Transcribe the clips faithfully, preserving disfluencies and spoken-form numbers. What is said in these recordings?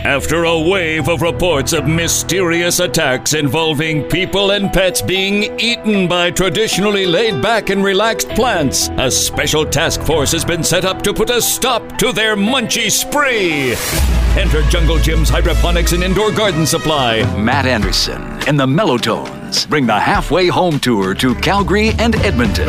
After a wave of reports of mysterious attacks involving people and pets being eaten by traditionally laid-back and relaxed plants, a special task force has been set up to put a stop to their munchy spree. Enter Jungle Jim's Hydroponics and Indoor Garden Supply. Matt Anderson and the Mellotones bring the halfway home tour to Calgary and Edmonton.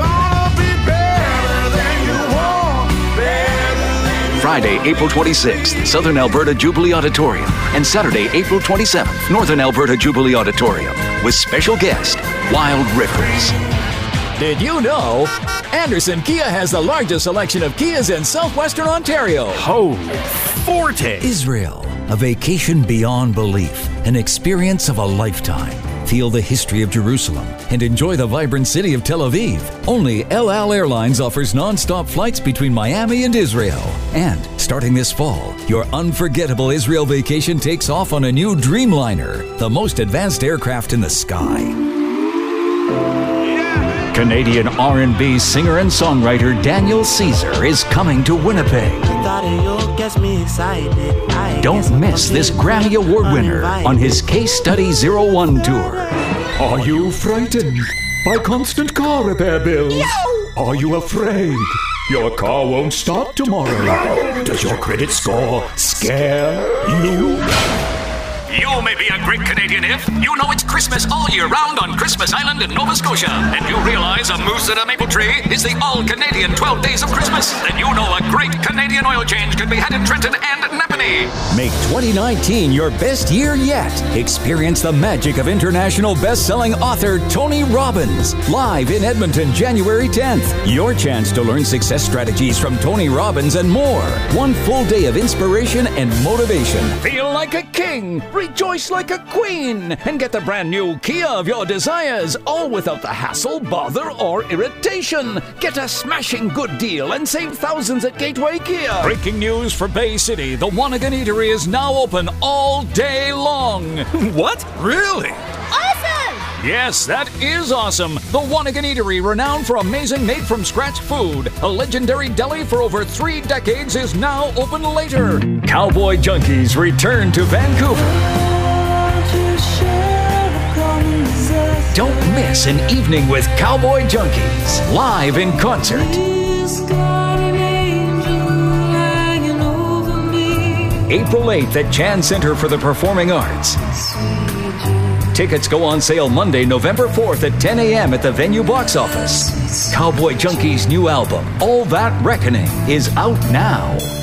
Friday, April twenty-sixth, Southern Alberta Jubilee Auditorium, and Saturday, April twenty-seventh, Northern Alberta Jubilee Auditorium, with special guest, Wild Rivers. Did you know Anderson Kia has the largest selection of Kias in southwestern Ontario? Holy forte! Israel, a vacation beyond belief, an experience of a lifetime. Feel the history of Jerusalem and enjoy the vibrant city of Tel Aviv. Only El Al Airlines offers non-stop flights between Miami and Israel. And starting this fall, your unforgettable Israel vacation takes off on a new Dreamliner, the most advanced aircraft in the sky. Canadian R and B singer and songwriter Daniel Caesar is coming to Winnipeg. Don't miss this Grammy Award winner on his Case Study zero one tour. Are you frightened by constant car repair bills? No! Are you afraid your car won't start tomorrow? Does your credit score scare you? You may be a great Canadian if you know it's Christmas all year round on Christmas Island in Nova Scotia, and you realize a moose and a maple tree is the all-Canadian twelve days of Christmas. Then you know a great Canadian oil change can be had in Trenton and Napanee. Make twenty nineteen your best year yet. Experience the magic of international best-selling author Tony Robbins, live in Edmonton, January tenth. Your chance to learn success strategies from Tony Robbins and more. One full day of inspiration and motivation. Feel like a king. Rejoice like a queen and get the brand new Kia of your desires, all without the hassle, bother, or irritation. Get a smashing good deal and save thousands at Gateway Kia. Breaking news for Bay City. The Wanigan Eatery is now open all day long. What? Really? Awesome! Yes, that is awesome. The Wanigan Eatery, renowned for amazing made-from-scratch food, a legendary deli for over three decades, is now open later. Cowboy Junkies return to Vancouver. Don't miss an evening with Cowboy Junkies, live in concert. April eighth at Chan Center for the Performing Arts. Tickets go on sale Monday, November fourth at ten a.m. at the Venue box office. Cowboy Junkies' new album, All That Reckoning, is out now.